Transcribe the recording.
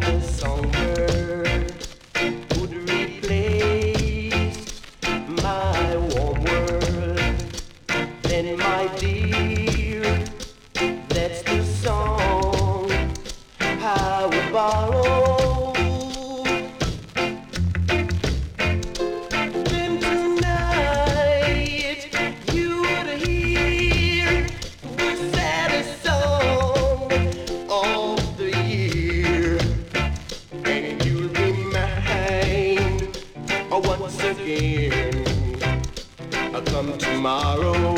a songbird would replace my warm world, then my dear, that's the song I would borrow. Then tonight you would hear the saddest song of the year, and you'll be mine once again. Come tomorrow.